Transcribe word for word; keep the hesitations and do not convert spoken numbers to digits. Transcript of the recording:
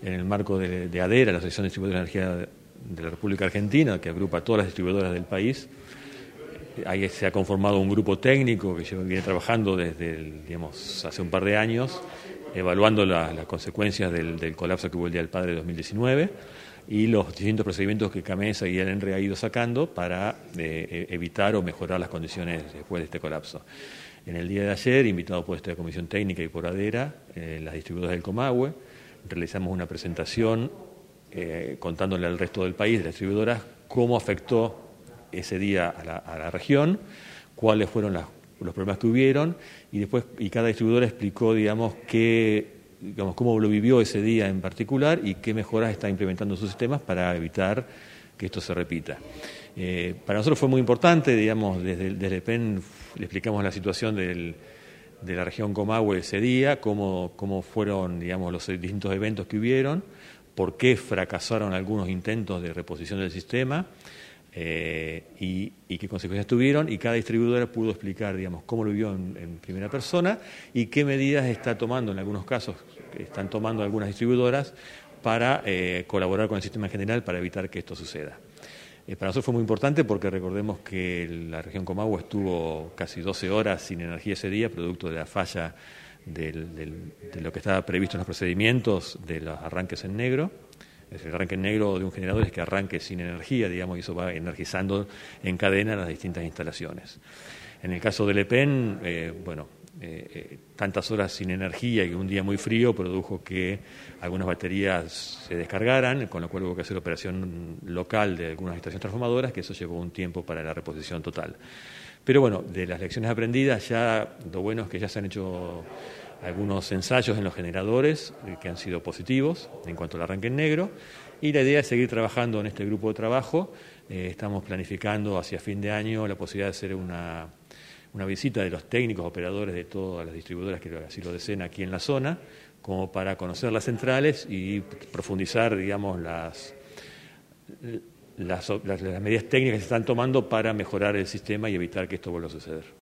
en el marco de, de ADERA, la Asociación de Distribuidores de Energía de la República Argentina, que agrupa a todas las distribuidoras del país. Ahí se ha conformado un grupo técnico que viene trabajando desde, el, digamos, hace un par de años, evaluando la, las consecuencias del, del colapso que hubo el Día del Padre de dos mil diecinueve y los distintos procedimientos que CAMESA y el ENRE ha ido sacando para eh, evitar o mejorar las condiciones después de este colapso. En el día de ayer, invitado por esta comisión técnica y por ADERA, eh, las distribuidoras del Comahue, realizamos una presentación eh, contándole al resto del país, de las distribuidoras, cómo afectó ese día a la, a la región, cuáles fueron las, los problemas que hubieron, y después y cada distribuidora explicó, digamos, qué, digamos, cómo lo vivió ese día en particular y qué mejoras está implementando en sus sistemas para evitar que esto se repita. Eh, para nosotros fue muy importante, digamos, desde, desde P E N le explicamos la situación del, de la región Comahue ese día, cómo, cómo fueron, digamos, los distintos eventos que hubieron, por qué fracasaron algunos intentos de reposición del sistema, Eh, y, y qué consecuencias tuvieron, y cada distribuidora pudo explicar, digamos, cómo lo vivió en, en primera persona y qué medidas está tomando, en algunos casos, que están tomando algunas distribuidoras para eh, colaborar con el sistema en general para evitar que esto suceda. Eh, para nosotros fue muy importante porque recordemos que la región Comahue estuvo casi doce horas sin energía ese día, producto de la falla del, del, de lo que estaba previsto en los procedimientos de los arranques en negro. El arranque en negro de un generador es que arranque sin energía, digamos, y eso va energizando en cadena las distintas instalaciones. En el caso del E P E N, eh, bueno, eh, eh, tantas horas sin energía y un día muy frío produjo que algunas baterías se descargaran, con lo cual hubo que hacer operación local de algunas estaciones transformadoras, que eso llevó un tiempo para la reposición total. Pero bueno, de las lecciones aprendidas, ya lo bueno es que ya se han hecho algunos ensayos en los generadores eh, que han sido positivos en cuanto al arranque en negro, y la idea es seguir trabajando en este grupo de trabajo. Eh, estamos planificando hacia fin de año la posibilidad de hacer una, una visita de los técnicos operadores de todas las distribuidoras que así lo deseen aquí en la zona, como para conocer las centrales y profundizar, digamos, las, las, las, las medidas técnicas que se están tomando para mejorar el sistema y evitar que esto vuelva a suceder.